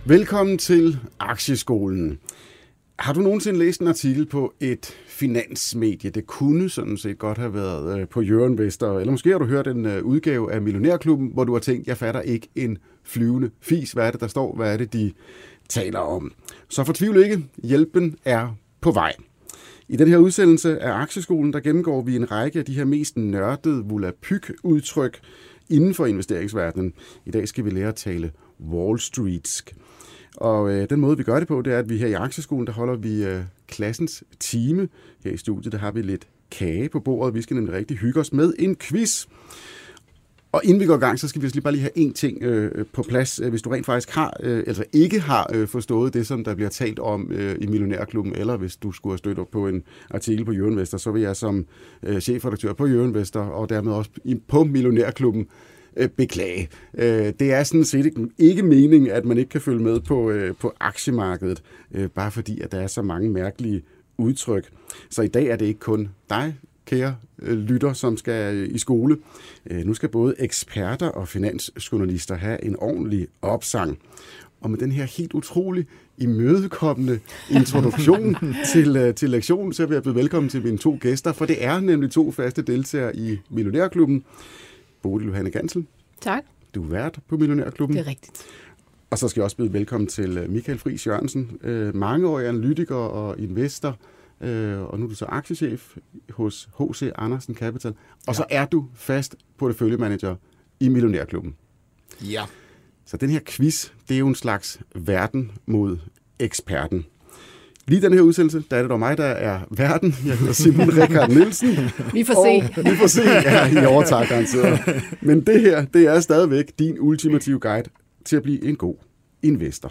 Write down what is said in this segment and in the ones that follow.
Velkommen til Aktieskolen. Har du nogensinde læst en artikel på et finansmedie? Det kunne sådan set godt have været på Euroinvestor, eller måske har du hørt en udgave af Millionærklubben, hvor du har tænkt, jeg fatter ikke en flyvende fis. Hvad er det, der står? Hvad er det, de taler om? Så fortvivl ikke. Hjælpen er på vej. I den her udsendelse af Aktieskolen, der gennemgår vi en række af de her mest nørdede volapyk-udtryk inden for investeringsverdenen. I dag skal vi lære at tale Wall Streetsk. Og den måde, vi gør det på, det er, at vi her i Aktieskolen, der holder vi klassens time. Her i studiet, der har vi lidt kage på bordet. Vi skal nemlig rigtig hygge os med en quiz. Og inden vi går i gang, så skal vi bare lige have en ting på plads. Hvis du rent faktisk ikke har forstået det, som der bliver talt om i Millionærklubben, eller hvis du skulle have stødt op på en artikel på Euroinvestor, så vil jeg som chefredaktør på Euroinvestor, og dermed også på Millionærklubben, beklage. Det er sådan set ikke meningen, at man ikke kan følge med på aktiemarkedet, bare fordi, at der er så mange mærkelige udtryk. Så i dag er det ikke kun dig, kære lytter, som skal i skole. Nu skal både eksperter og finansjournalister have en ordentlig opsang. Og med den her helt utrolig imødekommende introduktion til lektionen, så vil jeg byde velkommen til mine to gæster, for det er nemlig to faste deltagere i Millionærklubben. Bodil Johanne Gansel. Tak. Du er vært på Millionærklubben. Det er rigtigt. Og så skal jeg også byde velkommen til Michael Friis Jørgensen, mangeårig analytiker og investor, og nu er du så aktiechef hos H.C. Andersen Capital, og så er du fast porteføljemanager i Millionærklubben. Ja. Så den her quiz, det er jo en slags verden mod eksperten. Lige den her udsendelse, der er det dog mig, der er verden. Jeg hedder Simon Rikard Nielsen. Vi får se. Vi får se, ja, i overtager garanteret. Men det her, det er stadigvæk din ultimative guide til at blive en god investor.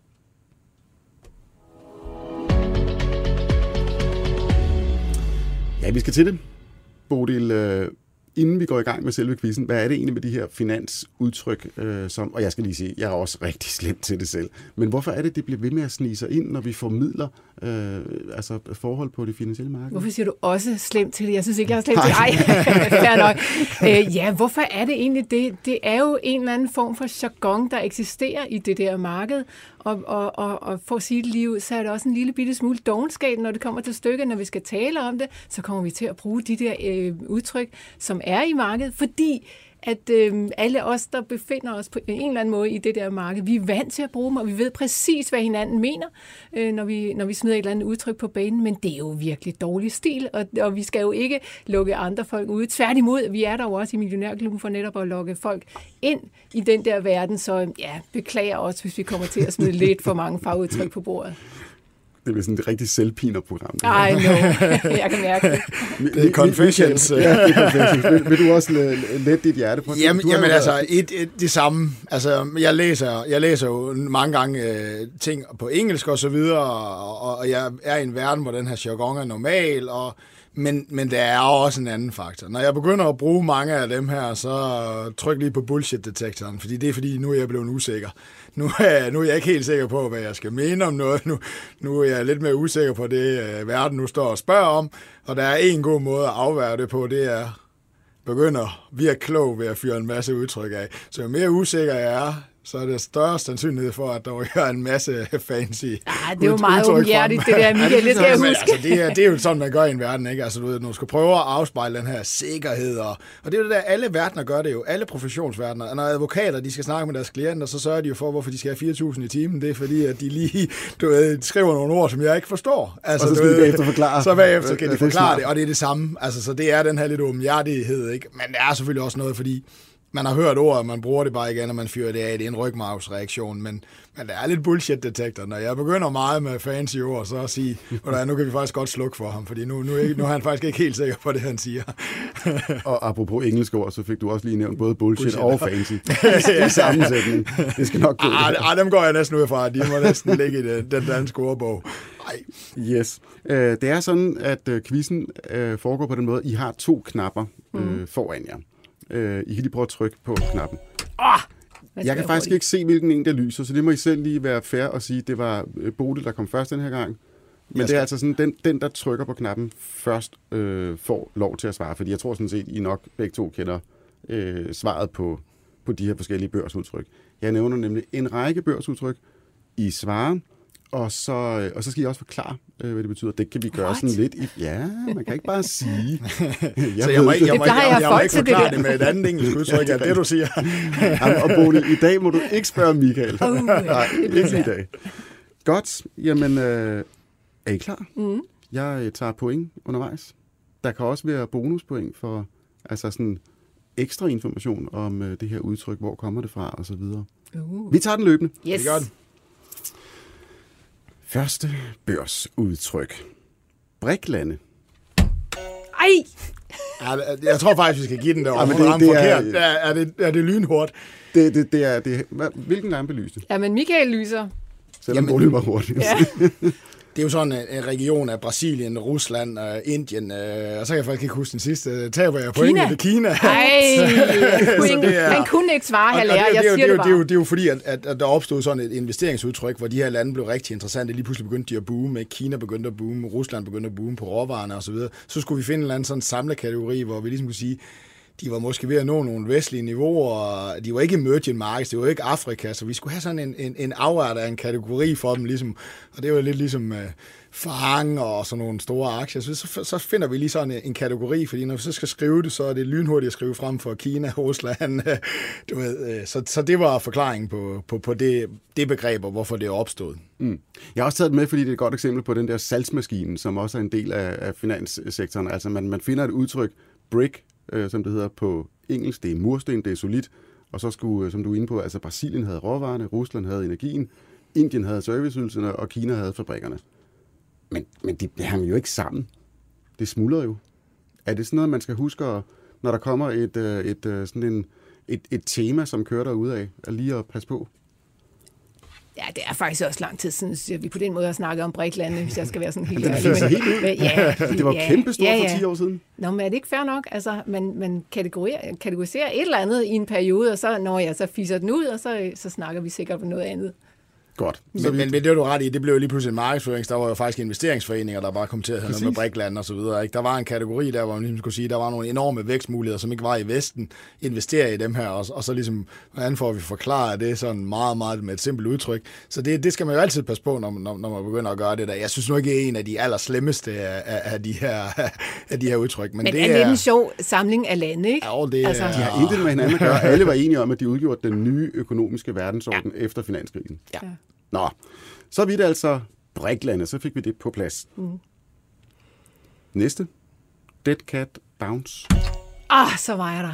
Ja, vi skal til det. Bodil, inden vi går i gang med selve quizzen, hvad er det egentlig med de her finansudtryk, og jeg skal lige sige, jeg er også rigtig slemt til det selv, men hvorfor er det bliver ved med at snige sig ind, når vi formidler forhold på det finansielle marked? Hvorfor siger du også slemt til det? Jeg synes ikke, jeg er slemt til det. Ej, fair nok. Ja, hvorfor er det egentlig det? Det er jo en eller anden form for jargon, der eksisterer i det der marked, og for at sige det lige ud, så er det også en lille bitte smule dovenskab, når det kommer til stykket, når vi skal tale om det, så kommer vi til at bruge de der udtryk, som er i markedet, fordi at alle os, der befinder os på en eller anden måde i det der marked, vi er vant til at bruge dem, og vi ved præcis, hvad hinanden mener, når vi smider et eller andet udtryk på banen, men det er jo virkelig dårlig stil, og vi skal jo ikke lukke andre folk ude. Tværtimod, vi er der jo også i Millionærklubben for netop at lukke folk ind i den der verden, så ja, beklager os, hvis vi kommer til at smide lidt for mange fagudtryk på bordet. Det er sådan et rigtig selvpinerprogram. I know. Jeg kan mærke det. Det er confessions. Ja, det er confessions. Vil du også lette dit hjerte på det? Jamen altså, det samme. Altså, jeg læser jo mange gange ting på engelsk og så videre, og jeg er i en verden, hvor den her jargon er normal, men der er også en anden faktor. Når jeg begynder at bruge mange af dem her, så tryk lige på bullshit-detektoren, fordi det er fordi, nu er jeg blevet usikker. Nu er jeg ikke helt sikker på, hvad jeg skal mene om noget. Nu er jeg lidt mere usikker på det, verden nu står og spørger om, og der er en god måde at afværge det på, det er begynder virke klog ved at fyre en masse udtryk af. Så jo mere usikker jeg er, så er det større sandsynlighed for, at der er en masse fancy det er jo meget umhjertigt, det der, Michael, det skal jeg huske. Altså, det er jo sådan, man gør i en verden, ikke? Altså, du skal prøve at afspejle den her sikkerhed, og det er jo det der, alle verdener gør det jo, alle professionsverdener. Når advokater, de skal snakke med deres klienter, så sørger de jo for, hvorfor de skal have 4.000 i timen. Det er fordi, at de lige, skriver nogle ord, som jeg ikke forstår. Altså, og så skal de bagefter forklare. Så bagefter kan de forklare det, og det er det samme. Altså, så det er den her lidt umhjertighed, ikke? Men det er selvfølgelig også noget, fordi man har hørt ordet, man bruger det bare igen, og man fyrer det af. Det er en rygmarvsreaktion, men der er lidt bullshit-detektor. Når jeg begynder meget med fancy ord, så at sige, nu kan vi faktisk godt slukke for ham, fordi nu er han faktisk ikke helt sikker på det, han siger. Og apropos engelske ord, så fik du også lige nævnt både bullshit og fancy. I sammensætning. Det skal nok gå. Dem går jeg næsten ud fra. De må næsten ligge i den danske ordbog. Yes. Det er sådan, at quizzen foregår på den måde. I har 2 knapper foran jer. I kan lige prøve at trykke på knappen. Jeg kan faktisk ikke se, hvilken en der lyser, så det må I selv lige være fair og sige, det var Bodil, der kom først den her gang. Men det er altså sådan, den der trykker på knappen først får lov til at svare, fordi jeg tror sådan set, I nok begge to kender svaret på de her forskellige børsudtryk. Jeg nævner nemlig en række børsudtryk, I svarer, og så skal I også forklare, hvad det betyder. Det kan vi gøre sådan lidt i... Ja, man kan ikke bare sige. Jeg må ikke forklare det med et andet engelsk udtryk, det du siger. Jamen, og Bodil, i dag må du ikke spørge Michael. Nej, ikke i dag. Godt, jamen, er I klar? Mm. Jeg tager point undervejs. Der kan også være bonuspoint for altså sådan ekstra information om det her udtryk, hvor kommer det fra, og så videre. Vi tager den løbende. Yes. Det er godt. Første børsudtryk. Briklande. Ej! Jeg tror faktisk, vi skal give den der. Er det lynhurtigt? Hvilken lampe lyste? Ja, men Michael lyser. Selvom Bodil var hurtigt. Ja. Det er jo sådan en region af Brasilien, Rusland og Indien, og så kan jeg faktisk ikke huske den sidste. Taber jeg point i Kina. Han kunne ikke svare, her lærer. Jeg siger det bare. Det er jo fordi, at der opstod sådan et investeringsudtryk, hvor de her lande blev rigtig interessante. Lige pludselig begyndte de at boome. Kina begyndte at boome, Rusland begyndte at boome på råvarerne og så videre. Så skulle vi finde en eller anden sådan samlekategori, hvor vi ligesom kunne sige, de var måske ved at nå nogle vestlige niveauer, og de var ikke emerging markets, det var ikke Afrika, så vi skulle have sådan en afart af en kategori for dem, ligesom, og det var lidt ligesom Fang og sådan nogle store aktier. Så finder vi lige sådan en kategori, fordi når vi så skal skrive det, så er det lynhurtigt at skrive frem for Kina, Rusland, du ved, så det var forklaringen på det begreb, og hvorfor det er opstået. Mm. Jeg har også taget det med, fordi det er et godt eksempel på den der salgsmaskine, som også er en del af finanssektoren. Altså man finder et udtryk, brick, som det hedder på engelsk, det er mursten, det er solidt, og så skulle, som du er inde på, altså Brasilien havde råvarerne, Rusland havde energien, Indien havde serviceydelserne, og Kina havde fabrikkerne. Men de hænger jo ikke sammen. Det smuldrer jo. Er det sådan noget, man skal huske, når der kommer et tema, som kører derude af, at lige at passe på? Ja, det er faktisk også lang tid siden, at vi på den måde har snakket om briklande, hvis jeg skal være sådan helt ærlig. Det var kæmpestort for 10 år siden. Nå, men er det ikke fair nok? Altså, man kategoriserer et eller andet i en periode, og så når jeg så fiser den ud, og så snakker vi sikkert om noget andet. Godt. Men det var du ret i, det blev jo lige pludselig en markedsføring. Der var jo faktisk investeringsforeninger, der bare kom til at have noget med brikland og så videre. Ikke? Der var en kategori der, hvor man ligesom skulle sige, der var nogle enorme vækstmuligheder, som ikke var i Vesten. Investere i dem her, og så ligesom, hvordan får vi forklaret det sådan meget, meget med et simpelt udtryk. Så det skal man jo altid passe på, når man begynder at gøre det der. Jeg synes nu ikke, det er en af de allerslemmeste af de her udtryk. Men det er lidt en sjov samling af lande, ikke? Ja, de har intet med hinanden at gøre. Alle var enige om, at de udgjorde den nye økonomiske verdensorden efter finanskrisen. Ja. Nå, så er vi det altså briklande, så fik vi det på plads. Mm. Næste. Dead Cat Bounce. Så var jeg der.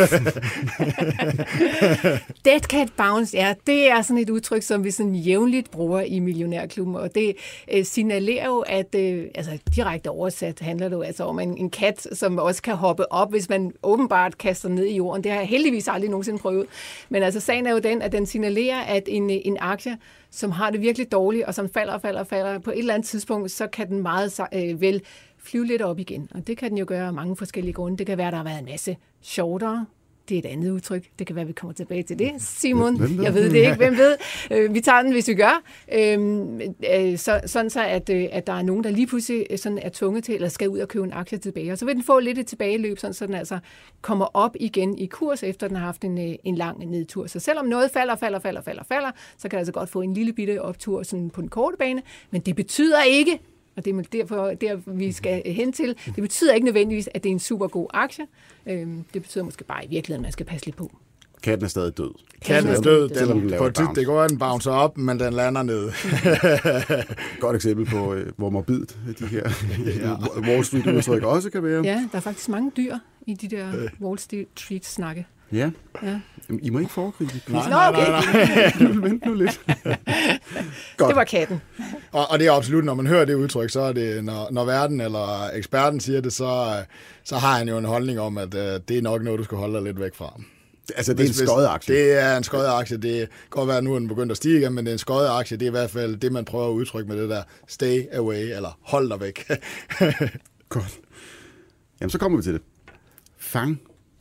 Yes. Dead Cat Bounce, ja, det er sådan et udtryk, som vi sådan jævnligt bruger i Millionærklubben, og det signalerer jo, at altså direkte oversat handler det jo altså om en kat, som også kan hoppe op, hvis man åbenbart kaster ned i jorden. Det har jeg heldigvis aldrig nogensinde prøvet. Men altså sagen er jo den, at den signalerer, at en aktie, som har det virkelig dårligt, og som falder på et eller andet tidspunkt, så kan den meget vel flyve lidt op igen. Og det kan den jo gøre af mange forskellige grunde. Det kan være, der har været en masse shortere. Det er et andet udtryk. Det kan være, vi kommer tilbage til det. Simon, jeg ved det ikke. Hvem ved? Vi tager den, hvis vi gør. Sådan så, at der er nogen, der lige pludselig sådan er tvunget til, eller skal ud og købe en aktie tilbage. Og så vil den få lidt et tilbageløb, så den altså kommer op igen i kurs, efter den har haft en lang nedtur. Så selvom noget falder, så kan det altså godt få en lille bitte optur sådan på den korte bane. Men det betyder ikke, og det er derfor, vi skal hen til. Det betyder ikke nødvendigvis, at det er en super god aktie. Det betyder måske bare i virkeligheden, at man skal passe lidt på. Katten er stadig død. Katten er død. Det går, at den bouncer op, men den lander ned. Godt eksempel på, hvor morbidt de her Wall Street-udtryk også kan være. Ja, der er faktisk mange dyr i de der Wall Street-snakke. Ja. I må ikke foregribe det. Nej. Vent nu lidt. Godt. Det var katten. Og det er absolut, når man hører det udtryk, så er det, når verden eller eksperten siger det, så har han jo en holdning om, at det er nok noget, du skal holde dig lidt væk fra. Altså, det er en skøjet aktie. Det er en skøjet aktie. Det kan godt være, at nu er den begyndt at stige igen, men det er en skøjet aktie. Det er i hvert fald det, man prøver at udtrykke med det der stay away, eller hold dig væk. Godt. Jamen, så kommer vi til det. Fang.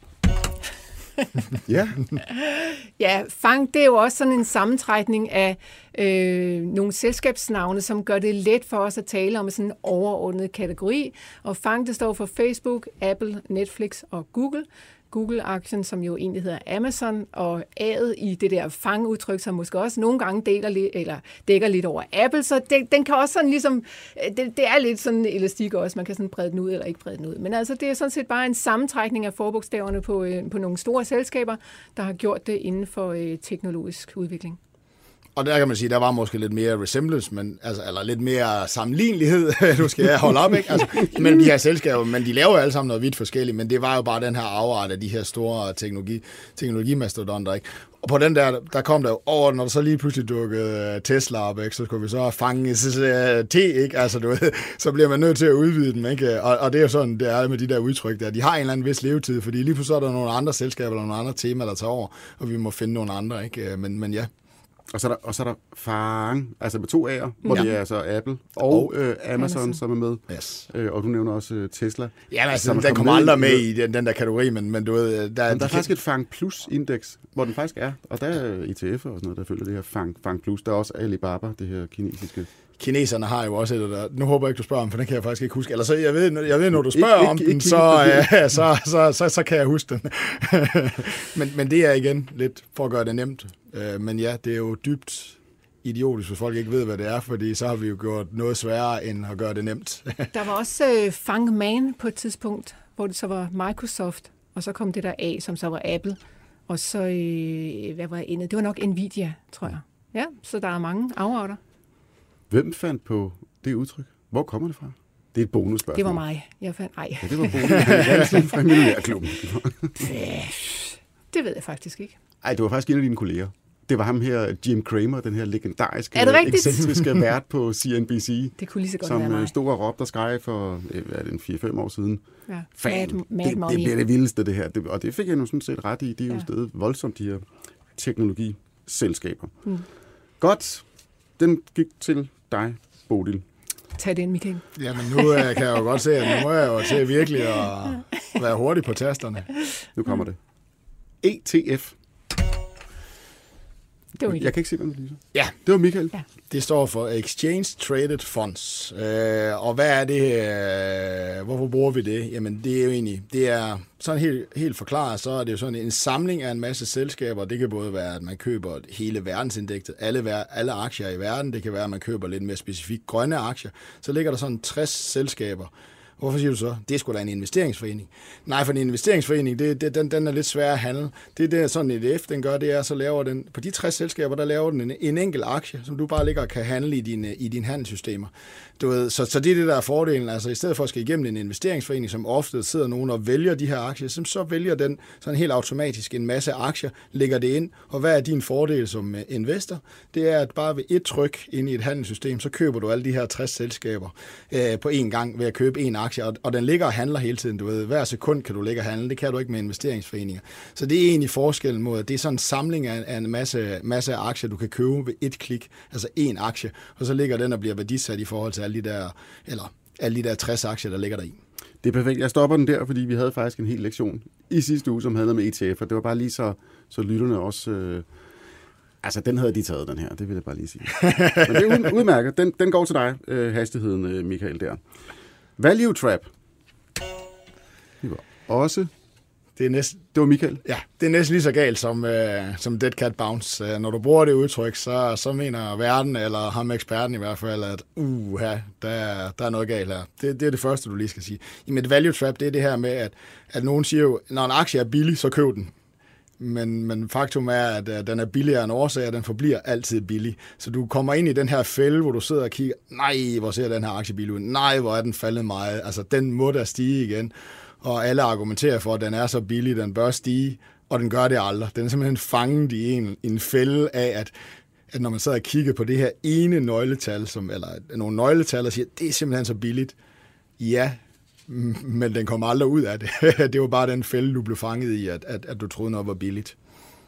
Ja. Ja, Fang, det er jo også sådan en sammentrækning af nogle selskabsnavne, som gør det let for os at tale om sådan en overordnet kategori. Og Fang, det står for Facebook, Apple, Netflix og Google. Google-aktien, som jo egentlig hedder Amazon, og A'et i det der fangudtryk, som måske også nogle gange dækker lidt over Apple, så den kan også sådan ligesom, det er lidt sådan elastik også, man kan sådan brede den ud eller ikke brede den ud. Men altså, det er sådan set bare en sammentrækning af forbogstaverne på nogle store selskaber, der har gjort det inden for teknologisk udvikling. Og der kan man sige, der var måske lidt mere resemblance, men, altså, eller lidt mere sammenlignelighed, du skal holde op, ikke? Altså, mellem de her selskaber, men de laver jo alle sammen noget vidt forskelligt, men det var jo bare den her afart af de her store teknologimastodonter, ikke? Og på den der kom der jo over, når der så lige pludselig dukkede Tesla op, ikke? Så skulle vi så fange T, ikke? Altså, du ved, så bliver man nødt til at udvide dem, ikke? Og det er jo sådan, det er med de der udtryk der. De har en eller anden vis levetid, fordi lige pludselig er der nogle andre selskaber eller nogle andre temaer, der tager over, og vi må finde nogle andre, ikke? Men ja. Og så er der Fang, altså med 2 A'er, hvor det er altså Apple og Amazon, som er med. Yes. Og du nævner også Tesla. Ja, altså, den kommer aldrig med i den der kategori, men du ved... Der er faktisk et Fang Plus-indeks, hvor den faktisk er. Og der er ETF'er og sådan noget, der følger det her Fang Plus. Der er også Alibaba, det her kinesiske. Kineserne har jo også et der. Nu håber jeg ikke, du spørger om, for den kan jeg faktisk ikke huske. Eller så, jeg ved når du spørger om den, så kan jeg huske den. men det er igen lidt for at gøre det nemt. Men ja, det er jo dybt idiotisk, hvis folk ikke ved, hvad det er, fordi så har vi jo gjort noget sværere, end at gøre det nemt. Der var også Fangman på et tidspunkt, hvor det så var Microsoft, og så kom det der A, som så var Apple, og så, hvad var endet? Det var nok Nvidia, tror jeg. Ja, så der er mange afarter. Hvem fandt på det udtryk? Hvor kommer det fra? Det er et bonusspørgsmål. Det var mig. Jeg fandt, ej. Ja, det var bonus. Det fra Millionærklubben. Det ved jeg faktisk ikke. Ej, det var faktisk en af dine kolleger. Det var ham her, Jim Cramer, den her legendariske, excentriske vært på CNBC. Det kunne lige så godt være mig. Som stod og råbte og skreg for 4-5 år siden. Ja. Fan, det bliver det vildeste, det her. Og det fik jeg nu sådan set ret i. Det er jo stadig voldsomt, de her teknologiselskaber. Godt. Den gik til dig, Bodil. Tag den, Michael. Jamen, nu kan jeg jo godt se, at nu må jeg jo til virkelig at være hurtig på tasterne. Nu kommer det. ETF. Det var Michael. Jeg kan ikke se, hvad det lyser. Ja. Det var Michael. Ja. Det står for Exchange Traded Funds. Og hvad er det? Hvorfor bruger vi det? Jamen, det er jo egentlig, det er sådan helt forklaret, så er det jo sådan en samling af en masse selskaber. Det kan både være, at man køber hele verdensindekset, alle aktier i verden. Det kan være, at man køber lidt mere specifikt grønne aktier. Så ligger der sådan 60 selskaber. Hvorfor siger du så? Det er sgu da en investeringsforening. Nej, for en investeringsforening, den er lidt svær at handle. Det sådan et ETF, den gør, det er, så laver den, på de 60 selskaber, der laver den en enkelt aktie, som du bare ligger og kan handle i dine handelssystemer. Du ved, så det er det, der er fordelen. Altså, i stedet for at skal igennem en investeringsforening, som ofte sidder nogen og vælger de her aktier, så vælger den sådan helt automatisk en masse aktier, lægger det ind, og hvad er din fordel som investor? Det er, at bare ved et tryk ind i et handelssystem, så køber du alle de her 60 selskaber på én gang ved at købe en aktie, og den ligger og handler hele tiden. Du ved, hver sekund kan du ligge og handle, det kan du ikke med investeringsforeninger. Så det er egentlig forskellen mod, at det er sådan en samling af en masse aktier, du kan købe ved et klik, altså én aktie, og så ligger den og bliver værdisat i forhold til alle de der 60 aktier, der ligger der i. Det er perfekt. Jeg stopper den der, fordi vi havde faktisk en hel lektion i sidste uge, som havde med ETF, og det var bare lige så lytterne også... Altså, den havde de taget, den her. Det vil jeg bare lige sige. Men det er udmærket. Den går til dig, hastigheden, Michael, der. Value Trap. Det var også... Det var Michael. Ja, det er næsten lige så galt som Dead Cat Bounce. Når du bruger det udtryk, så mener verden, eller ham eksperten i hvert fald, at der er noget galt her. Det er det første, du lige skal sige. Men et value trap, det er det her med, at nogen siger jo, når en aktie er billig, så køb den. Men faktum er, at den er billigere end årsag, og den forbliver altid billig. Så du kommer ind i den her fælde, hvor du sidder og kigger, nej, hvor ser den her aktie billig ud? Nej, hvor er den faldet meget? Altså, den må da stige igen. Og alle argumenterer for, at den er så billig, den bør stige, og den gør det aldrig. Den er simpelthen fanget i en fælde af, at når man sidder og kigger på det her ene nøgletal, eller nogle nøgletal, og siger, det er simpelthen så billigt. Ja, men den kommer aldrig ud af det. Det var bare den fælde, du blev fanget i, at du troede noget var billigt.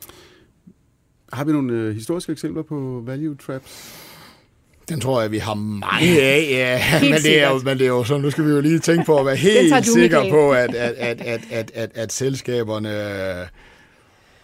Har vi nogle historiske eksempler på value traps? Den tror jeg, vi har mange af, ja. Men det er jo sådan, nu skal vi jo lige tænke på at være helt sikre på, at selskaberne...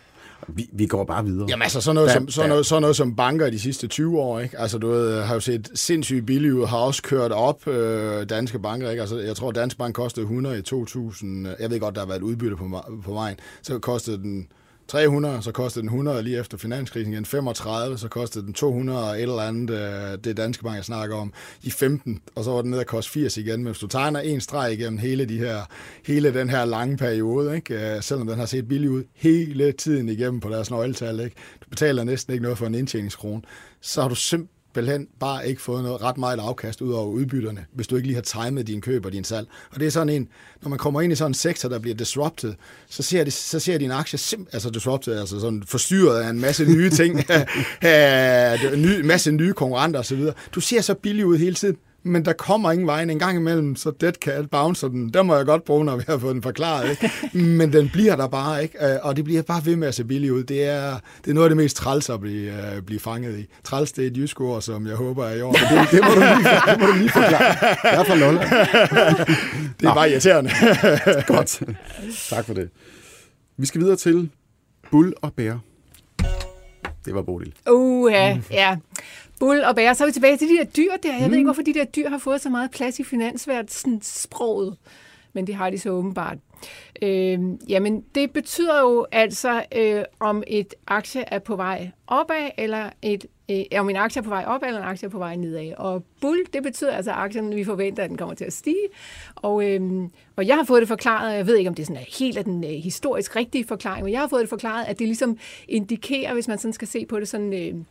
Vi går bare videre. Jamen altså, sådan noget som banker de sidste 20 år, ikke? Altså, du ved, har jo set sindssygt billigt ud, har også kørt op danske banker, ikke? Altså, jeg tror, Danske Bank kostede 100 i 2000. Jeg ved godt, der har været udbytte på vejen. Så kostede den 300, så kostede den 100 lige efter finanskrisen igen, 35, så kostede den 200 og et eller andet, det Danske Bank, jeg snakker om, i 15, og så var den nede at koste 80 igen. Men hvis du tegner en streg igennem hele den her lange periode, ikke? Selvom den har set billig ud hele tiden igennem på deres nøgletal, ikke? Du betaler næsten ikke noget for en indtjeningskrone, så har du simpelthen bare ikke fået noget ret meget afkast ud over udbytterne, hvis du ikke lige har timet din køb og din salg. Og det er sådan en, når man kommer ind i sådan en sektor, der bliver disrupted, så ser din aktie altså disrupted, altså sådan forstyrret af en masse nye ting, en masse nye konkurrenter osv. Du ser så billig ud hele tiden, men der kommer ingen vejen en gang imellem, så dead cat bouncer den. Der må jeg godt bruge, når vi har fået den forklaret, ikke? Men den bliver der bare, ikke? Og det bliver bare ved med at se billig ud. Det er noget af det mest træls at blive fanget i. Træls, det er et jysk ord, som jeg håber er i år. Det må du lige forklare. Jeg er fra Lolland. Det er bare irriterende. Godt. Tak for det. Vi skal videre til Bull og Bære. Det var Bodil. Ja. Bull og bære. Så er vi tilbage til de der dyr der. Jeg ved ikke, hvorfor de der dyr har fået så meget plads i finansverdensproget, men det har de så åbenbart. Jamen, det betyder jo altså, om et aktie er på vej opad, eller om en aktie er på vej opad, eller en aktie er på vej nedad. Og bull, det betyder altså, at aktien, vi forventer, at den kommer til at stige. Og jeg har fået det forklaret, jeg ved ikke, om det sådan er helt af den historisk rigtige forklaring, men jeg har fået det forklaret, at det ligesom indikerer, hvis man sådan skal se på det sådan,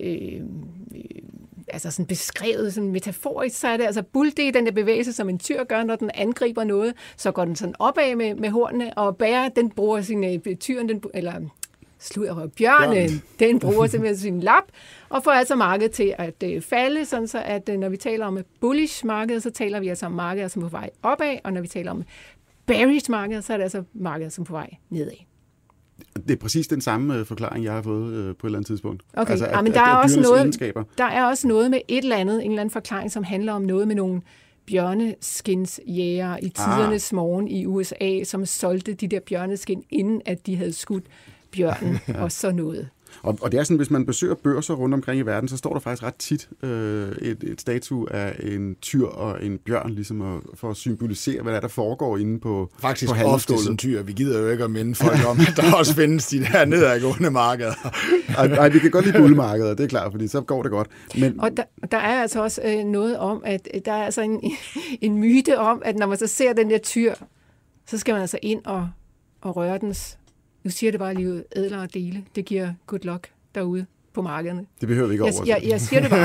altså sådan beskrevet, sådan metaforisk, så er det altså bull, det er den der bevægelse, som en tyr gør, når den angriber noget, så går den sådan opad med hornene, og bære, den bruger sin tyren, bjørnen, den bruger simpelthen sin lap, og får altså markedet til at falde, sådan så at når vi taler om bullish marked, så taler vi altså om markedet, som er på vej opad, og når vi taler om bearish marked, så er det altså markedet, som er på vej nedad. Det er præcis den samme forklaring, jeg har fået på et eller andet tidspunkt. Okay, altså, men der er også noget med en eller anden forklaring, som handler om noget med nogle bjørneskinsjæger i tidernes morgen i USA, som solgte de der bjørneskin, inden at de havde skudt bjørnen og sådan noget. Og det er sådan, hvis man besøger børser rundt omkring i verden, så står der faktisk ret tit et statue af en tyr og en bjørn, ligesom for at symbolisere, hvad der foregår inde på faktisk på ofte en tyr. Vi gider jo ikke at minde folk om, at der også findes de der nedadgående markeder. Ej, vi kan godt lide bullmarkeder, det er klart, fordi så går det godt. Men og der er altså også noget om, at der er altså en myte om, at når man så ser den der tyr, så skal man altså ind og røre dens. Nu siger det bare lige ædlere dele. Det giver good luck derude på markederne. Det behøver vi ikke over. Jeg siger det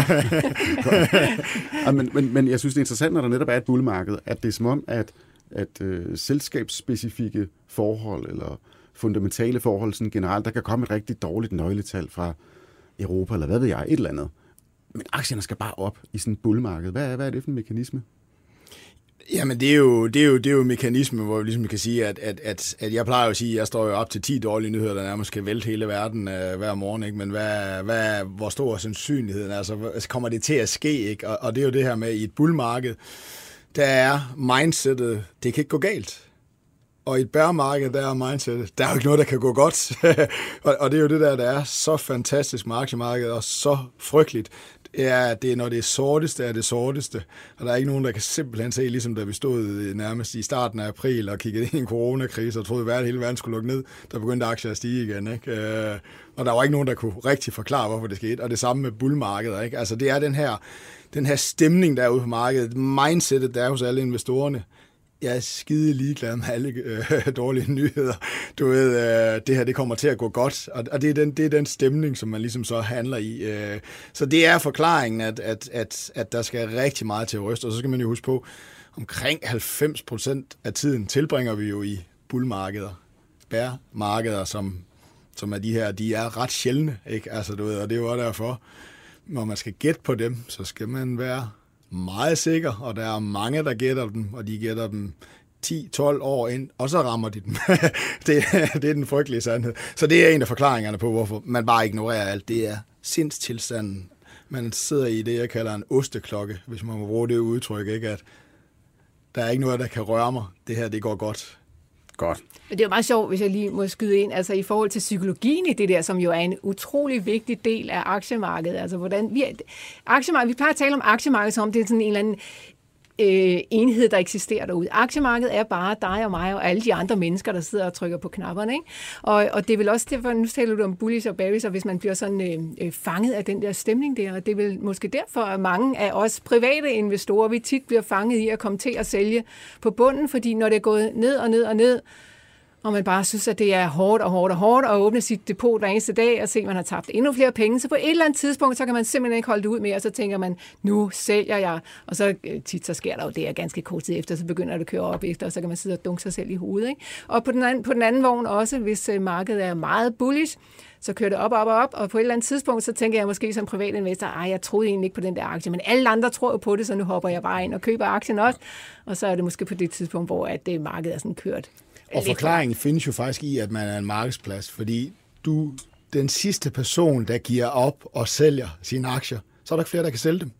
bare. men jeg synes, det er interessant, når der netop er et bullmarked, at det er som om, at selskabsspecifikke forhold eller fundamentale forhold sådan generelt, der kan komme et rigtig dårligt nøgletal fra Europa, eller hvad ved jeg, et eller andet. Men aktierne skal bare op i sådan et bullmarked. Hvad er det for en mekanisme? Jamen, det er jo mekanisme, hvor vi ligesom kan sige, at jeg plejer jo at sige, at jeg står jo op til 10 dårlige nyheder, der nærmest skal vælte hele verden hver morgen, ikke? Men hvor stor er sandsynligheden? Altså, kommer det til at ske, ikke? Og det er jo det her med, i et bullmarked, der er mindsetet, det kan ikke gå galt. Og i et bærmarked, der er mindsetet, der er jo ikke noget, der kan gå godt. Og det er jo det der er så fantastisk med aktiemarkedet, og så frygteligt. Det er, når det er sorteste, er det sorteste. Og der er ikke nogen, der kan simpelthen se, ligesom da vi stod nærmest i starten af april og kiggede ind i en coronakrise og troede, at hele verden skulle lukke ned, der begyndte aktier at stige igen. Ikke? Og der var ikke nogen, der kunne rigtig forklare, hvorfor det skete. Og det samme med bullmarkedet. Ikke? Altså, det er den her stemning, der er ude på markedet, mindsetet, der er hos alle investorerne. Jeg er skide ligeglad med alle dårlige nyheder. Du ved, det her, det kommer til at gå godt, og det er den stemning, som man ligesom så handler i. Så det er forklaringen, at der skal rigtig meget til at ryste, og så skal man jo huske på, omkring 90% af tiden tilbringer vi jo i bullmarkeder, bærmarkeder, som er de her, de er ret sjældne, ikke? Altså, du ved, og det er jo derfor, når man skal gætte på dem, så skal man være meget sikker, og der er mange, der gætter dem, og de gætter dem 10-12 år ind, og så rammer de dem. det er den frygtelige sandhed. Så det er en af forklaringerne på, hvorfor man bare ignorerer alt. Det er sindstilstanden. Man sidder i det, jeg kalder en osteklokke, hvis man må bruge det udtryk, ikke? At der er ikke noget, der kan røre mig. Det her, det går godt. Godt. Det er jo meget sjovt, hvis jeg lige må skyde ind, altså i forhold til psykologien i det der, som jo er en utrolig vigtig del af aktiemarkedet. Altså hvordan vi plejer at tale om aktiemarkedet, som om det er sådan en eller anden enhed, der eksisterer derude. Aktiemarkedet er bare dig og mig og alle de andre mennesker, der sidder og trykker på knapperne. Ikke? Og det er vel også derfor, nu taler du om bullish og bearish, og hvis man bliver sådan fanget af den der stemning der, og det er vel måske derfor, at mange af os private investorer, vi tit bliver fanget i at komme til at sælge på bunden, fordi når det er gået ned og ned og ned, og man bare synes, at det er hårdt at åbne sit depot hver eneste dag og se, at man har tabt endnu flere penge. Så på et eller andet tidspunkt, så kan man simpelthen ikke holde det ud mere, og så tænker man, nu sælger jeg. Og så tit så sker der jo det, ganske kort tid efter, så begynder det at køre op efter, og så kan man sidde og dunke sig selv i hovedet. Ikke? Og på den anden vogn også, hvis markedet er meget bullish, så kører det op, og på et eller andet tidspunkt, så tænker jeg måske som privat investor, jeg troede egentlig ikke på den der aktie, men alle andre tror jo på det, så nu hopper jeg bare ind og køber aktien også, og så er det måske på det tidspunkt, hvor at det markedet er sådan kørt. Og forklaringen findes jo faktisk i, at man er en markedsplads, fordi den sidste person, der giver op og sælger sine aktier, så er der ikke flere, der kan sælge dem.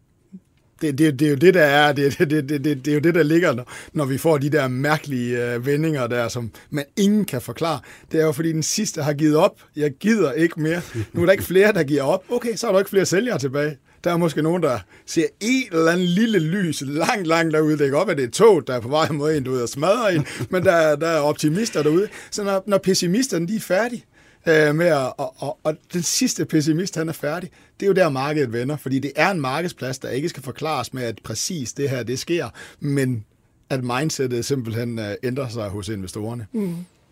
Det er jo det, der er. Det er jo det, der ligger, når vi får de der mærkelige vendinger der, som man ingen kan forklare. Det er jo, fordi den sidste har givet op. Jeg gider ikke mere. Nu er der ikke flere, der giver op. Okay, så er der ikke flere sælgere tilbage. Der er måske nogen, der ser en eller anden lille lys langt derude. Det kan godt være, det er tog, der er på vej mod en, du ved, og smadrer en, men der er optimister derude. Så når pessimisterne de er færdige med og den sidste pessimist, han er færdig, det er jo der, markedet vender, fordi det er en markedsplads, der ikke skal forklares med, at præcis det her, det sker, men at mindsetet simpelthen ændrer sig hos investorerne. Mm.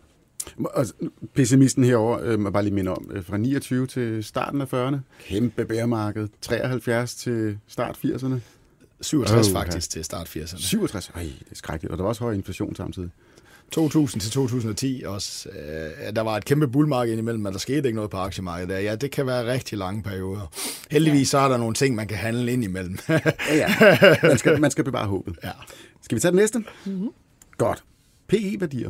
Og pessimisten herover må bare lige minde om, fra 29 til starten af 40'erne, kæmpe bæremarked, 73 til start 80'erne. 67 faktisk til start 80'erne. 67? Ej, det er skrækkeligt. Og der var også høj inflation samtidig. 2000 til 2010 også. Der var et kæmpe bullmarked indimellem, men der skete ikke noget på aktiemarkedet der. Ja, det kan være rigtig lange perioder. Heldigvis så er der nogle ting, man kan handle ind imellem. ja. Man skal bevare håbet. Ja. Skal vi tage det næste? Mm-hmm. Godt. PE-værdier.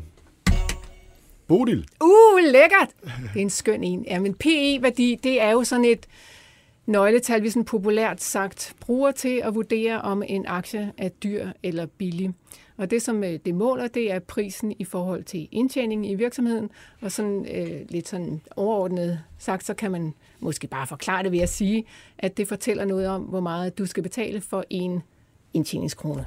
Bodil. Lækkert! Det er en skøn en. Ja, men PE-værdi, det er jo sådan et nøgletal, vi sådan populært sagt bruger til at vurdere, om en aktie er dyr eller billig. Og det, som det måler, det er prisen i forhold til indtjening i virksomheden. Og sådan lidt sådan overordnet sagt, så kan man måske bare forklare det ved at sige, at det fortæller noget om, hvor meget du skal betale for en indtjeningskrone.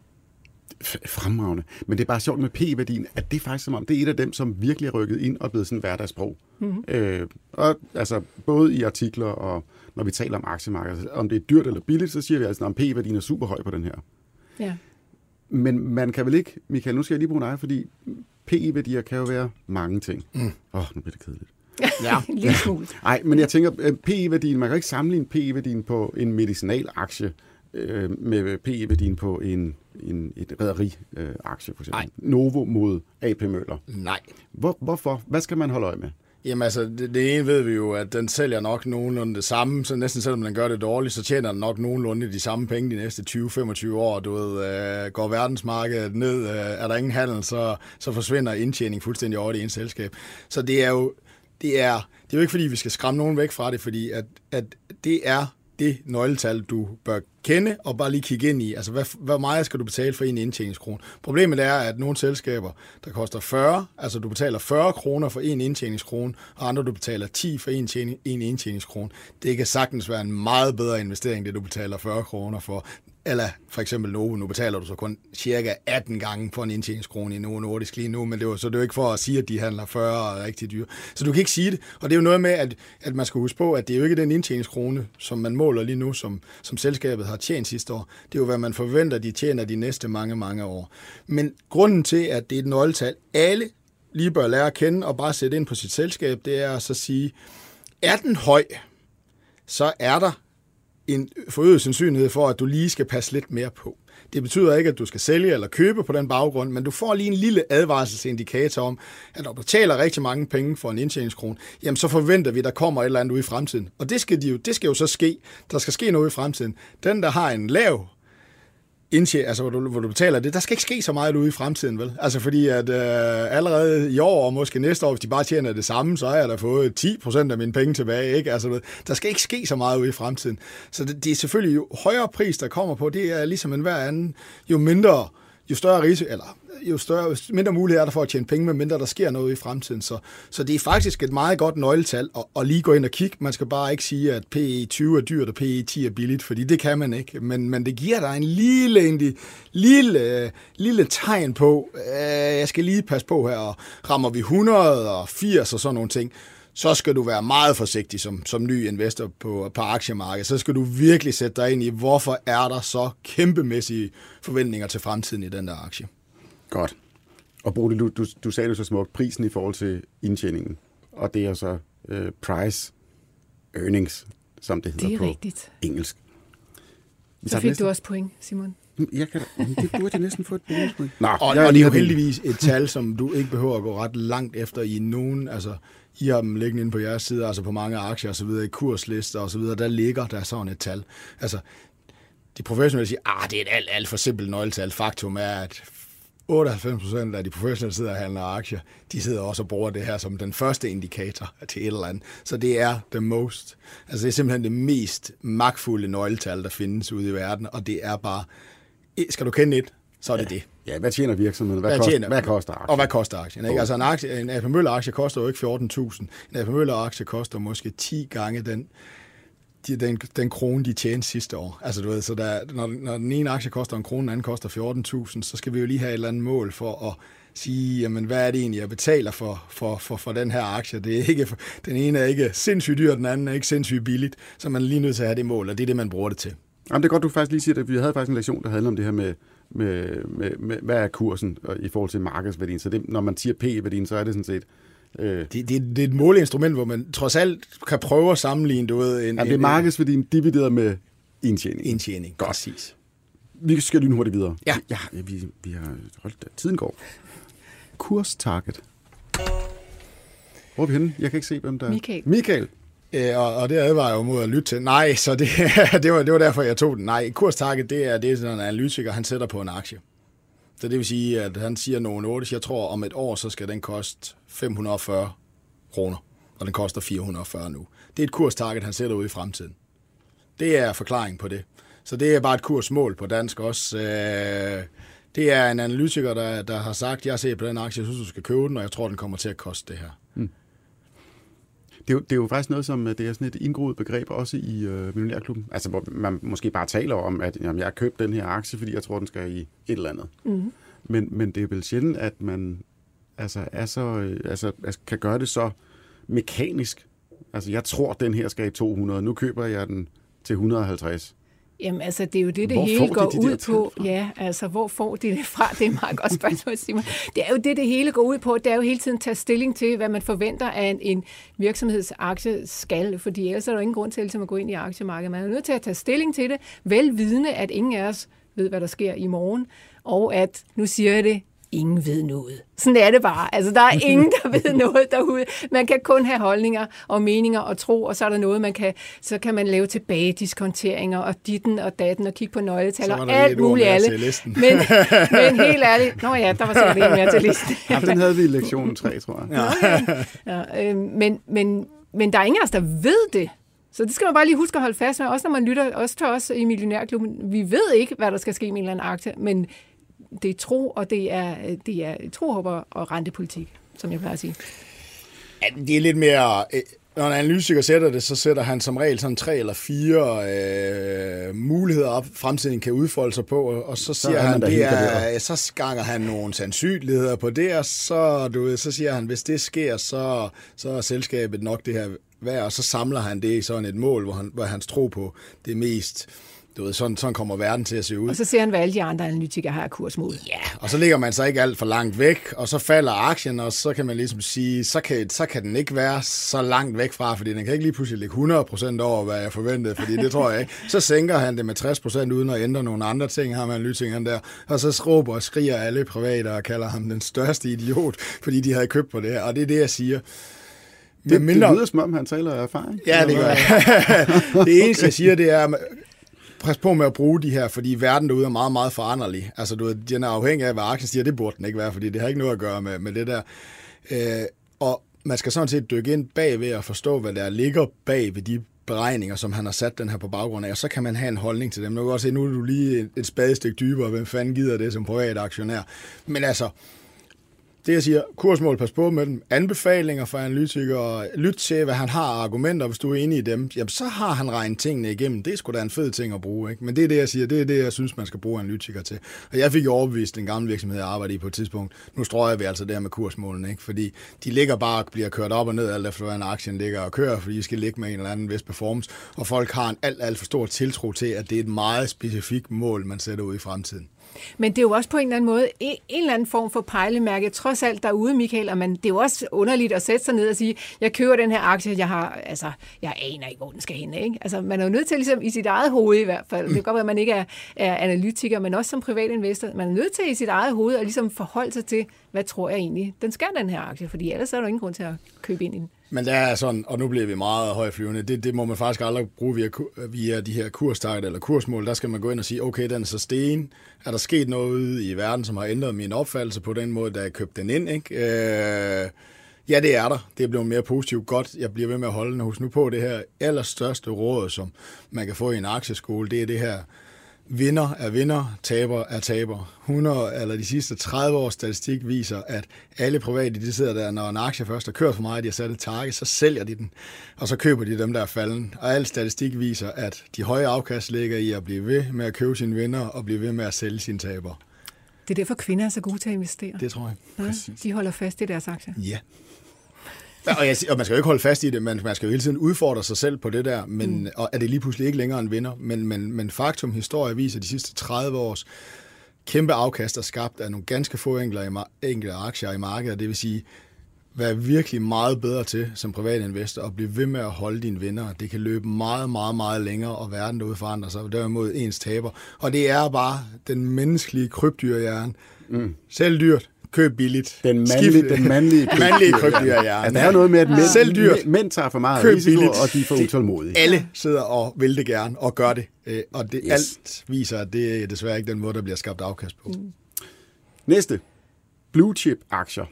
Fremragende. Men det er bare sjovt med P-værdien, at det er faktisk som om, det er et af dem, som virkelig er rykket ind og blevet sådan hverdagssprog. Mm-hmm. Og altså både i artikler og når vi taler om aktiemarkedet, om det er dyrt eller billigt, så siger vi altså, at P-værdien er super høj på den her. Ja. Men man kan vel ikke, Michael, nu skal jeg lige bruge dig, fordi P-værdier kan jo være mange ting. Nu bliver det kedeligt. Ja, lidt smule. Nej, men jeg tænker, PE-værdien, man kan ikke sammenligne PE-værdien på en medicinalaktie med PE-værdien på et rederi-aktie, for eksempel. Nej. Novo mod AP Møller. Nej. Hvorfor? Hvad skal man holde øje med? Jamen altså, det ene ved vi jo, at den sælger nok nogenlunde det samme, så næsten selvom den gør det dårligt, så tjener den nok nogenlunde de samme penge de næste 20-25 år. Du ved, går verdensmarkedet ned, er der ingen handel, så forsvinder indtjening fuldstændig over det ene selskab. Så det er jo ikke fordi, vi skal skræmme nogen væk fra det, fordi at det er det nøgletal, du bør kende og bare lige kigge ind i. Altså, hvor meget skal du betale for en indtjeningskrone? Problemet er, at nogle selskaber, der koster 40, altså du betaler 40 kroner for en indtjeningskrone, og andre, du betaler 10 for en indtjeningskrone. Det kan sagtens være en meget bedre investering, det du betaler 40 kroner for. Eller for eksempel Novo, nu betaler du så kun cirka 18 gange for en indtjeningskrone i Novo Nordisk lige nu, men det er jo ikke for at sige, at de handler 40 og rigtig dyre. Så du kan ikke sige det, og det er jo noget med, at man skal huske på, at det er jo ikke den indtjeningskrone, som man måler lige nu, som selskabet har tjent sidste år. Det er jo, hvad man forventer, de tjener de næste mange, mange år. Men grunden til, at det er et nøgletal, alle lige bør lære at kende og bare sætte ind på sit selskab, det er at så sige, er den høj, så er der en forøget sandsynlighed for, at du lige skal passe lidt mere på. Det betyder ikke, at du skal sælge eller købe på den baggrund, men du får lige en lille advarselsindikator om, at når du betaler rigtig mange penge for en indtjeningskrone, jamen så forventer vi, at der kommer et eller andet ud i fremtiden. Og det skal jo så ske. Der skal ske noget i fremtiden. Den, der har en lav altså hvor du betaler det, der skal ikke ske så meget ude i fremtiden, vel? Altså fordi at allerede i år og måske næste år, hvis de bare tjener det samme, så har jeg da fået 10% af mine penge tilbage, ikke? Altså der skal ikke ske så meget ude i fremtiden. Så det er selvfølgelig jo højere pris, der kommer på, det er ligesom en hver anden. Jo mindre jo større risiko, eller jo mindre mulighed er der for at tjene penge, med mindre der sker noget i fremtiden. Så det er faktisk et meget godt nøgletal at lige gå ind og kigge. Man skal bare ikke sige, at PE 20 er dyrt, og PE 10 er billigt, fordi det kan man ikke. Men det giver dig en lille tegn på, jeg skal lige passe på her, og rammer vi 180 og sådan nogle ting, så skal du være meget forsigtig som ny investor på aktiemarkedet. Så skal du virkelig sætte dig ind i, hvorfor er der så kæmpemæssige forventninger til fremtiden i den der aktie. Godt. Og Bodil, du sagde det så smukt, prisen i forhold til indtjeningen, og det er så price earnings, som det hedder på engelsk. Så fik du også point, Simon. Det burde jeg næsten få et bonuspoint. Og det er jo heldigvis et tal, som du ikke behøver at gå ret langt efter i nogen, altså I har dem liggende inde på jeres side, altså på mange aktier og så videre, i kurslister og så videre, der ligger der sådan et tal. Altså, de professionelle siger, det er et alt for simpelt nøgletal. Faktum er, at 98% af de professionelle sidder og handler aktier, de sidder også og bruger det her som den første indikator til et eller andet. Så det er det er simpelthen det mest magtfulde nøgletal, der findes ude i verden, og det er bare, skal du kende et, så er det det. Ja, hvad tjener virksomheden? Hvad koster aktien? Og hvad koster aktien? Ikke? Altså en AP Møller-aktie koster jo ikke 14.000. En AP Møller-aktie koster måske 10 gange den krone, de tjente sidste år. Altså du ved, så når den ene aktie koster 1 krone, den anden koster 14.000, så skal vi jo lige have et eller andet mål for at sige, jamen hvad er det egentlig, jeg betaler for den her aktie? Det er ikke, den ene er ikke sindssygt dyr, den anden er ikke sindssygt billigt, så man er lige nødt til at have det mål, og det er det, man bruger det til. Jamen det er godt, du faktisk lige siger det. Vi havde faktisk en lektion, der handlede om det her med hvad er kursen i forhold til markedsværdien. Så det, når man siger P-værdien, så er det sådan set... Det er et måleinstrument, hvor man trods alt kan prøve at sammenligne det. Det er markedsværdien divideret med indtjening. Indtjening, godt. Præcis. Vi skal lynhurtigt videre. Ja. Vi har holdt tiden går. Kurstarget. Hvor er vi henne? Jeg kan ikke se, hvem der er. Michael. Og det advarer jeg jo mod at lytte til. Nej, så det var derfor, jeg tog den. Nej, kurstarget, det er sådan en analytiker, han sætter på en aktie. Så det vil sige, at han siger nogen 8, jeg tror, om et år, så skal den koste 540 kroner, og den koster 440 nu. Det er et kurstarget, han sætter ud i fremtiden. Det er forklaring på det. Så det er bare et kursmål på dansk også. Det er en analytiker, der har sagt, jeg ser på den aktie, jeg synes, du skal købe den, og jeg tror, den kommer til at koste det her. Det er jo faktisk noget, som det er sådan et indgroet begreb også i Millionærklubben. Altså, hvor man måske bare taler om, at jeg har købt den her aktie, fordi jeg tror, den skal i et eller andet. Mm. Men det er vel sjældent, at man kan gøre det så mekanisk. Altså, jeg tror, den her skal i 200. Nu køber jeg den til 150. Jamen, altså, det er jo det hele går ud på. Ja, altså, hvor får de det fra? Det er et meget godt spørgsmål, Simon. Det er jo det hele går ud på. Det er jo hele tiden at tage stilling til, hvad man forventer af en virksomhedsaktie skal, fordi ellers er der ingen grund til at gå ind i aktiemarkedet. Man er nødt til at tage stilling til det, velvidende, at ingen af os ved, hvad der sker i morgen, og at, nu siger jeg det, ingen ved noget. Sådan er det bare. Altså, der er ingen, der ved noget derude. Man kan kun have holdninger og meninger og tro, og så er der noget, så kan man lave tilbagediskonteringer og ditten og datten og kigge på nøgletal og alt muligt alle. Men helt ærligt, der var sikkert en mere til listen. Ja, den havde vi i lektionen 3, tror jeg. Ja, men der er ingen af os, der ved det. Så det skal man bare lige huske at holde fast med. Også når man lytter også til os i Millionærklubben. Vi ved ikke, hvad der skal ske med en eller anden aktie, men det er tro, og det er tro, håb og rentepolitik, som jeg plejer at sige. Ja, det er lidt mere... Når en analytiker sætter det, så sætter han som regel sådan 3 eller 4 muligheder op, fremtiden kan udfolde sig på, og så siger han, så ganger han nogle sandsynligheder på det, og så siger han, hvis det sker, så er selskabet nok det her værd, og så samler han det i sådan et mål, hvor hans tro på det mest... Du ved, sådan kommer verden til at se ud. Og så ser han, hvad alle de andre analytikere har kursmål. Ja, og så ligger man så ikke alt for langt væk, og så falder aktien, og så kan man ligesom sige, så kan den ikke være så langt væk fra, fordi den kan ikke lige pludselig ligge 100% over, hvad jeg forventede, fordi det tror jeg ikke. Så sænker han det med 60% uden at ændre nogle andre ting, har man analytikeren der, og så råber og skriger alle private og kalder ham den største idiot, fordi de havde købt på det her, og det er det, jeg siger. Det lyder som om, han taler af erfaring. Ja, det gør jeg. Det eneste, jeg siger, det er... Pas på med at bruge de her, fordi verden derude er meget, meget foranderlig. Altså, den er afhængig af, hvad aktien siger, det burde den ikke være, fordi det har ikke noget at gøre med det der. Og man skal sådan set dykke ind bagved og forstå, hvad der ligger bag ved de beregninger, som han har sat den her på baggrund af, og så kan man have en holdning til dem. Nu kan også se, nu er du lige et spadestik dybere, hvem fanden gider det som privat aktionær. Men altså, det jeg siger, kursmål, pas på med dem, anbefalinger for analytikere, lyt til, hvad han har argumenter, hvis du er enig i dem, jamen så har han regnet tingene igennem. Det er sgu da en fed ting at bruge, ikke? Men det er det, jeg siger, det er det, jeg synes, man skal bruge analytikere til. Og jeg fik jo overbevist en gammel virksomhed, jeg arbejdede i på et tidspunkt. Nu strøger vi altså der med kursmålene, ikke? Fordi de ligger bare og bliver kørt op og ned, alt efter hvordan aktien ligger og kører, fordi de skal ligge med en eller anden vis performance, og folk har en alt for stor tiltro til, at det er et meget specifikt mål, man sætter ud i fremtiden. Men det er jo også på en eller anden måde en eller anden form for pejlemærke, trods alt derude, Michael, og det er jo også underligt at sætte sig ned og sige, jeg køber den her aktie, jeg aner ikke, hvor den skal hen, ikke? Altså, man er jo nødt til, ligesom i sit eget hoved i hvert fald, det kan godt være, at man ikke er analytiker, men også som privatinvestor, man er nødt til i sit eget hoved at ligesom forholde sig til, hvad tror jeg egentlig, den skal den her aktie, fordi ellers er der ingen grund til at købe ind i den. Men det er sådan, og nu bliver vi meget højflyvende, det må man faktisk aldrig bruge via de her kurstarget eller kursmål. Der skal man gå ind og sige, okay, den er så sten. Er der sket noget ude i verden, som har ændret min opfattelse på den måde, da jeg købte den ind, ikke? Ja, det er der. Det er blevet mere positivt. Godt, jeg bliver ved med at holde den. Husk nu på det her allerstørste råd, som man kan få i en aktieskole, det er det her. Vinder er vinder, taber er taber. 100 eller de sidste 30 års statistik viser, at alle private, de sidder der, når en aktie først har kørt for meget, de har sat et target, så sælger de den, og så køber de dem, der er falden. Og al statistik viser, at de høje afkast ligger i at blive ved med at købe sine vinder og blive ved med at sælge sine tabere. Det er derfor, kvinder er så gode til at investere. Det tror jeg. Ja, de holder fast i deres aktier. Ja. Og man skal jo ikke holde fast i det, men man skal jo hele tiden udfordre sig selv på det der, men og er det lige pludselig ikke længere en vinder. Men faktum, historie viser de sidste 30 års kæmpe afkast er skabt af nogle ganske få enkelte aktier i markedet, det vil sige, være virkelig meget bedre til som privatinvestor og blive ved med at holde dine vinder. Det kan løbe meget, meget, meget længere, og verden derude forandrer sig, og derimod ens taber. Og det er bare den menneskelige krybdyrhjerne. Selv dyrt. Køb billigt. Den mandlige krybdyrhjerne. Altså, der er jo noget med, at mænd tager for meget risiko, billigt, og de er for utålmodige. Alle sidder og vil det gerne, og gør det. Og det alt viser, at det er desværre ikke den måde, der bliver skabt afkast på. Næste. Blue chip aktier.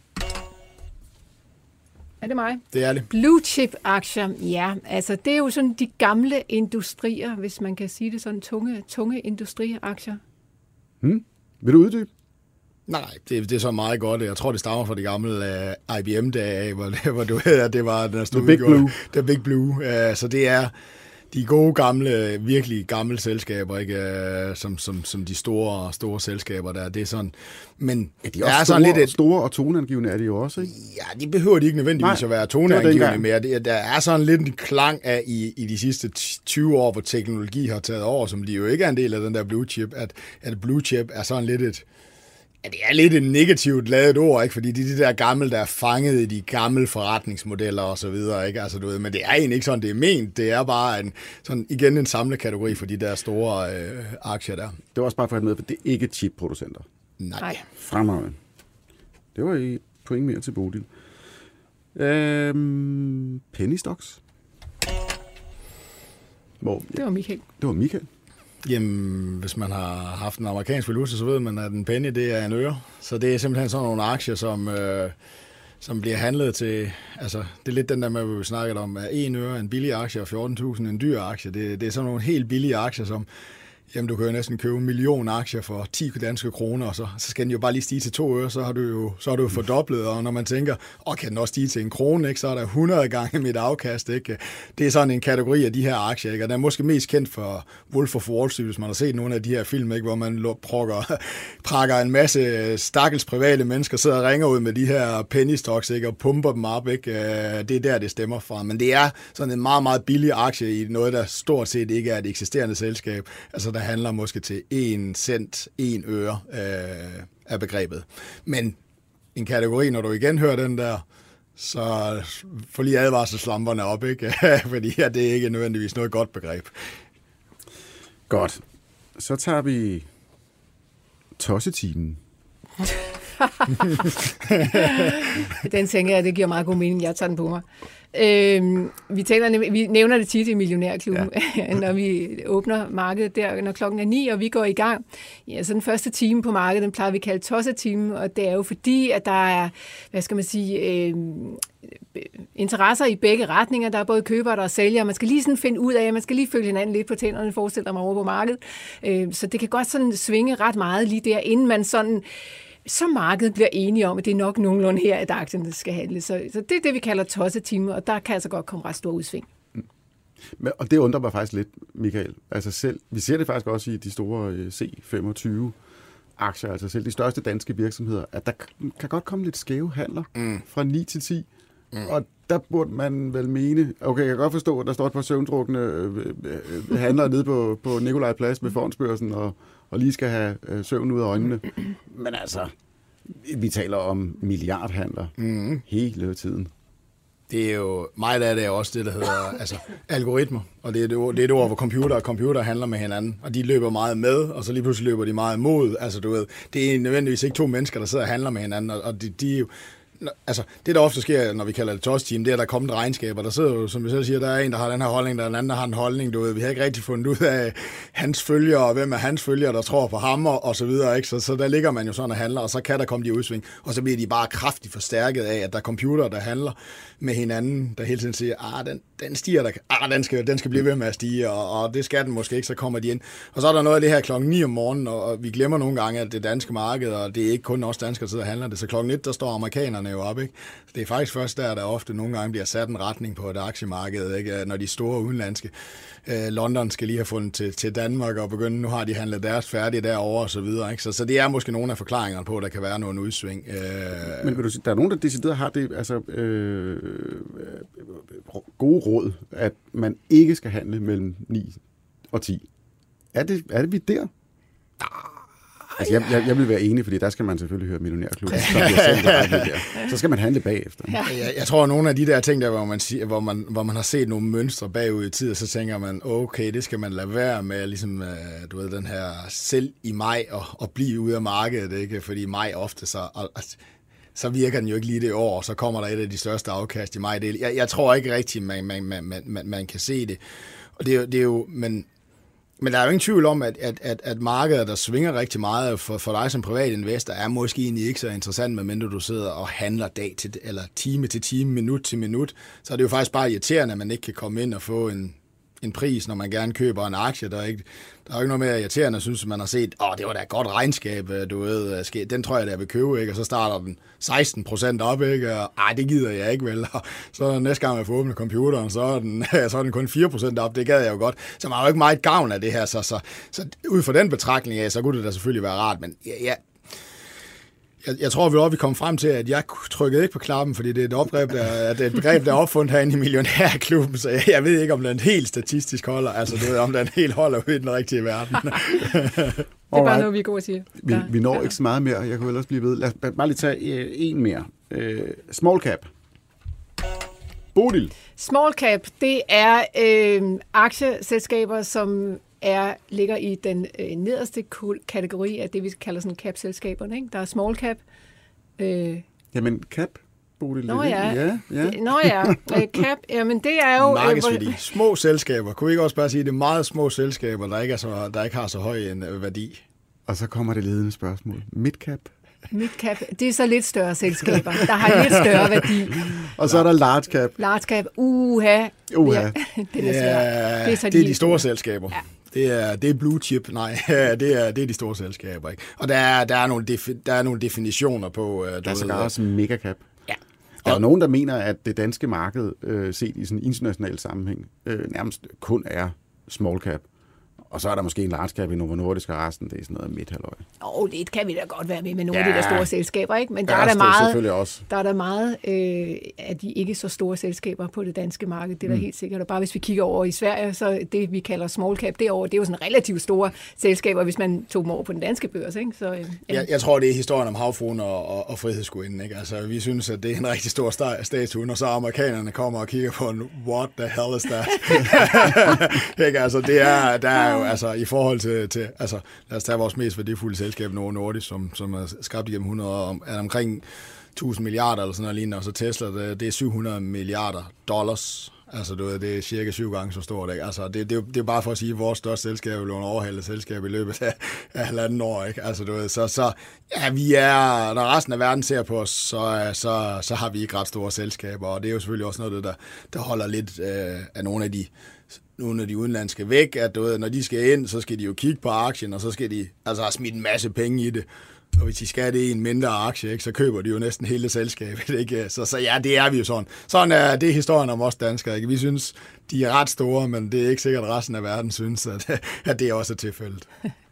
Er det mig? Det er det. Blue chip aktier, ja. Altså, det er jo sådan de gamle industrier, hvis man kan sige det sådan, tunge industriaktier. Vil du uddybe? Nej, det er så meget godt. Jeg tror, det stammer fra de gamle IBM-dage, hvor du ved, det var den store Big Blue. The Big Blue. Så det er de gode gamle, virkelig gamle selskaber, ikke? Som de store selskaber der. Det er sådan. Men ja, de er også lidt store og toneangivende er de jo også, ikke? Ja, de behøver de ikke nødvendigvis at være toneangivende mere. Der er sådan lidt en klang af i de sidste 20 år, hvor teknologi har taget over, som de jo ikke er en del af den der blue chip, at blue chip er sådan lidt det er lidt et negativt ladet ord, ikke? Fordi de der gamle, der er fanget i de gamle forretningsmodeller og så videre, ikke? Altså, du ved, men det er egentlig ikke sådan, det er ment. Det er bare igen en samlekategori for de der store aktier der. Det var også bare for at have med, for det er ikke chipproducenter. Nej. Fremragende. Det var et point mere til Bodil. Penny stocks. Det var Michael. Jamen, hvis man har haft en amerikansk valuta, så ved man, at en penny, det er en øre. Så det er simpelthen sådan nogle aktier, som bliver handlet til, altså det er lidt den der med, hvor vi snakkede om, at 1 øre en billig aktie og 14.000 en dyr aktie. Det er sådan nogle helt billige aktier, som jamen, du kan jo næsten købe 1 million aktier for 10 danske kroner, og så skal den jo bare lige stige til 2 øre, så har du jo fordoblet, og når man tænker, kan den også stige til 1 krone, ikke, så er der 100 gange mit afkast, ikke? Det er sådan en kategori af de her aktier, ikke? Og den er måske mest kendt for Wolf of Wall Street, hvis man har set nogle af de her film, ikke? Hvor man prakker en masse stakkels private mennesker, sidder og ringer ud med de her penny stocks, ikke? Og pumper dem op, ikke? Det er der, det stemmer fra. Men det er sådan en meget, meget billig aktie i noget, der stort set ikke er et eksisterende selskab. Altså der handler måske til 1 cent, 1 øre af begrebet. Men en kategori, når du igen hører den der, så få lige advarselslamperne op, ikke? Fordi det er ikke nødvendigvis noget godt begreb. Godt. Så tager vi tossetimen. Den tænker jeg, det giver meget god mening. Jeg tager den på mig. Vi nævner det tit i Millionærklubben, når vi åbner markedet der, når klokken er 9, og vi går i gang. Ja, så den første time på markedet, den plejer vi at kalde tossetimen, og det er jo fordi, at der er, hvad skal man sige, interesser i begge retninger. Der er både købere og sælgere. Man skal lige sådan finde ud af, man skal lige følge hinanden lidt på tænderne, forestiller mig over på markedet. Så det kan godt sådan svinge ret meget lige der, inden man sådan så markedet bliver enige om, at det er nok nogenlunde her, at aktierne skal handle. Så det er det, vi kalder tossetime, og der kan altså godt komme ret stor udsving. Og det undrer mig faktisk lidt, Michael. Altså selv, vi ser det faktisk også i de store C25-aktier, altså selv de største danske virksomheder, at der kan godt komme lidt skæve handler fra 9 til 10. Og der burde man vel mene, okay, jeg kan godt forstå, at der står et par søvndrukne handlere nede på Nikolaj Plads med Fondsbørsen, og lige skal have søvn ud af øjnene. Men altså, vi taler om milliardhandler hele tiden. Det er jo, meget af det er også det, der hedder altså, algoritmer, og det er et ord, hvor computer handler med hinanden, og de løber meget med, og så lige pludselig løber de meget mod. Altså, du ved, det er nødvendigvis ikke to mennesker, der sidder og handler med hinanden, og de er jo, altså, det der ofte sker, når vi kalder det TOS-team, det er, der er kommet regnskaber. Der sidder jo, som vi selv siger, der er en, der har den her holdning, der er en anden, der har en holdning. Du ved, vi har ikke rigtig fundet ud af hans følgere, og hvem er hans følgere, der tror på ham, og så videre. Ikke? Så der ligger man jo sådan og handler, og så kan der komme de udsving. Og så bliver de bare kraftigt forstærket af, at der er computere, der handler med hinanden, der hele tiden siger, den stiger, den skal blive ved med at stige, og det skal den måske ikke, så kommer de ind. Og så er der noget af det her klokken 9 om morgenen, og vi glemmer nogle gange, at det danske marked, og det er ikke kun os danskere, der sidder og handler det. Så klokken 1, der står amerikanerne jo op, ikke? Så det er faktisk først der ofte nogle gange bliver sat en retning på et aktiemarked, ikke? Når de store udenlandske London skal lige have fundet til Danmark og begynde, nu har de handlet deres færdige derovre og så videre, ikke? Så det er måske nogle af forklaringerne på, at der kan være nogle udsving. Men vil du sige, der er nogen, der decideret har det, altså gode råd, at man ikke skal handle mellem 9 og 10. Er det vi der? Altså, jeg vil være enig, fordi der skal man selvfølgelig høre Millionærklubben. Så skal man handle bagefter. Ja. Jeg tror, at nogle af de der ting, der, hvor man har set nogle mønstre bagud i tid, og så tænker man, okay, det skal man lade være med, ligesom du ved, den her selv i maj og blive ude af markedet, ikke? Fordi i maj ofte så virker den jo ikke lige det år, og så kommer der et af de største afkast i maj. Jeg tror ikke rigtigt, man kan se det. Og det er jo men der er jo ingen tvivl om, at markedet, der svinger rigtig meget for dig som privat investor, er måske egentlig ikke så interessant, medmindre du sidder og handler dag til, eller time til time, minut til minut. Så er det jo faktisk bare irriterende, at man ikke kan komme ind og få en pris, når man gerne køber en aktie. Der er jo ikke noget mere irriterende, synes man har set, det var da et godt regnskab, du ved, den tror jeg, der vil købe, ikke? Og så starter den 16% op, ikke? Og det gider jeg ikke, vel? Og så næste gang jeg får åbnet computeren, så er den kun 4% op, det gad jeg jo godt. Så man har jo ikke meget gavn af det her, så ud fra den betragtning af, så kunne det da selvfølgelig være rart, men jeg tror, vi kom frem til, at jeg trykkede ikke på klappen, fordi det er et begreb, der er opfundet herinde i Millionærklubben, så jeg ved ikke, om den helt statistisk holder, altså du ved, om den helt holder ud i den rigtige verden. Det er bare noget, vi er gode at sige. Vi når ikke så meget mere, jeg kunne ellers blive ved. Lad os bare lige tage en mere. Small cap. Bodil. Small cap, det er aktieselskaber, som ligger i den nederste kategori af det, vi kalder sådan cap-selskaberne. Ikke? Der er small cap. Jamen, cap, Bodil. Nå ja. Cap, jamen det er jo... Markedsværdi. Små selskaber. Kunne vi ikke også bare sige, at det er meget små selskaber, der ikke har så høj en værdi? Og så kommer det ledende spørgsmål. Midcap? Midcap, det er så lidt større selskaber, der har lidt større værdi. Og så er der large cap. Large cap, ja, det er svært. Det er de store selskaber. Ja. Det er blue chip, nej, det er de store selskaber, ikke? Og der er nogle definitioner på... Der er sågar også megacap. Ja. Der er nogen, der mener, at det danske marked, set i sådan en international sammenhæng, nærmest kun er small cap. Og så er der måske en large cap i Novo Nordisk, og resten, det er sådan noget midthalløj. Det kan vi da godt være med nogle af de der store selskaber, ikke? Men der er der meget af de ikke så store selskaber på det danske marked, det er da helt sikkert. Og bare hvis vi kigger over i Sverige, så det vi kalder small cap derovre, det er jo sådan relativt store selskaber, hvis man tog dem over på den danske børs, ikke? Så, Jeg tror, det er historien om havfruen og frihedsgudinden, ikke? Altså, vi synes, at det er en rigtig stor statue, og så amerikanerne kommer og kigger på what the hell is that? Ikke? Altså, der er jo, altså, i forhold til altså, lad os tage vores mest værdifulde selskab, Novo Nordisk, som er skabt igennem 100 år, er omkring 1000 milliarder eller sådan noget lignende, og så Tesla, det er $700 milliarder Altså, det er cirka 7 gange så stort, ikke? Altså, det er bare for at sige, at vores største selskab er blevet overhalet selskab i løbet af 1,5 år, ikke? Altså, så ja, vi er, når resten af verden ser på os, så har vi ikke ret store selskaber, og det er jo selvfølgelig også noget, der holder lidt af nogle af de udenlandske væk, at når de skal ind, så skal de jo kigge på aktien, og så skal de altså have smidt en masse penge i det. Og hvis de skal det i en mindre aktie, ikke, så køber de jo næsten hele selskabet. Ikke? Så ja, det er vi jo sådan. Sådan er det historien om os danskere. Ikke? Vi synes, de er ret store, men det er ikke sikkert, at resten af verden synes, at det også er tilfældet.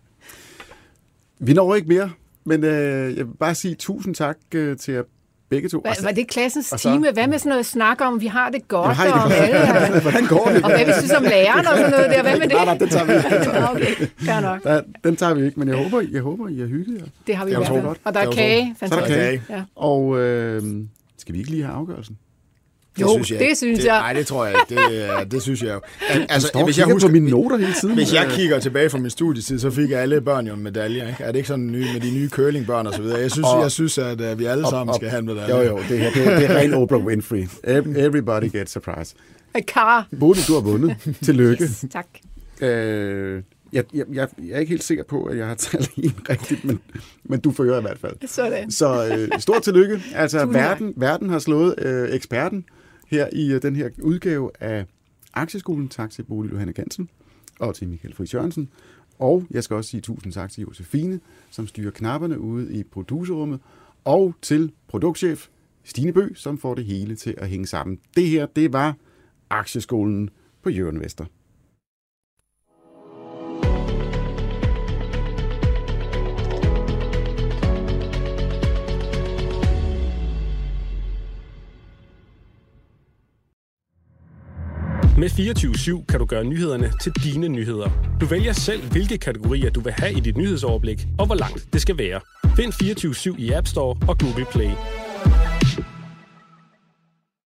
Vi når ikke mere, men jeg vil bare sige tusind tak til jer begge to. Var det klassens time? Hvad med sådan noget snak om, vi har det godt? Hvordan går det? Og hvad vi synes om læreren og sådan noget der? Hvad med det? Nej, den tager vi ikke. Okay, fair nok. Den tager vi ikke, men jeg håber, I har hygget jer. Det har vi i hvert fald. Og der er kage. Fantastisk. Så er der kage. Ja. Og skal vi ikke lige have afgørelsen? Det synes jeg. Nej, det tror jeg ikke. Det synes jeg jo. Altså, hvis jeg husker på mine noter hele tiden. Hvis jeg kigger tilbage fra min studietid, så fik alle børn jo en medalje. Ikke? Er det ikke sådan med de nye curlingbørn og så videre? Jeg synes, at vi alle sammen skal have en medalje. Jo, det er ren Oprah Winfrey. Everybody gets a prize. Bodil, du har vundet. Tillykke. Yes, tak. Jeg er ikke helt sikker på, at jeg har talt helt rigtigt, men du fører i hvert fald. Sådan. Så stort tillykke. Altså, verden har slået eksperten her i den her udgave af Aktieskolen. Tak til Bodil Johanne Gantzen og til Michael Friis Jørgensen. Og jeg skal også sige tusind tak til Josefine, som styrer knapperne ude i producerrummet, og til produktchef Stine Bø, som får det hele til at hænge sammen. Det her, det var Aktieskolen på Jørgen Vester. Med 24/7 kan du gøre nyhederne til dine nyheder. Du vælger selv, hvilke kategorier du vil have i dit nyhedsoverblik, og hvor langt det skal være. Find 24/7 i App Store og Google Play.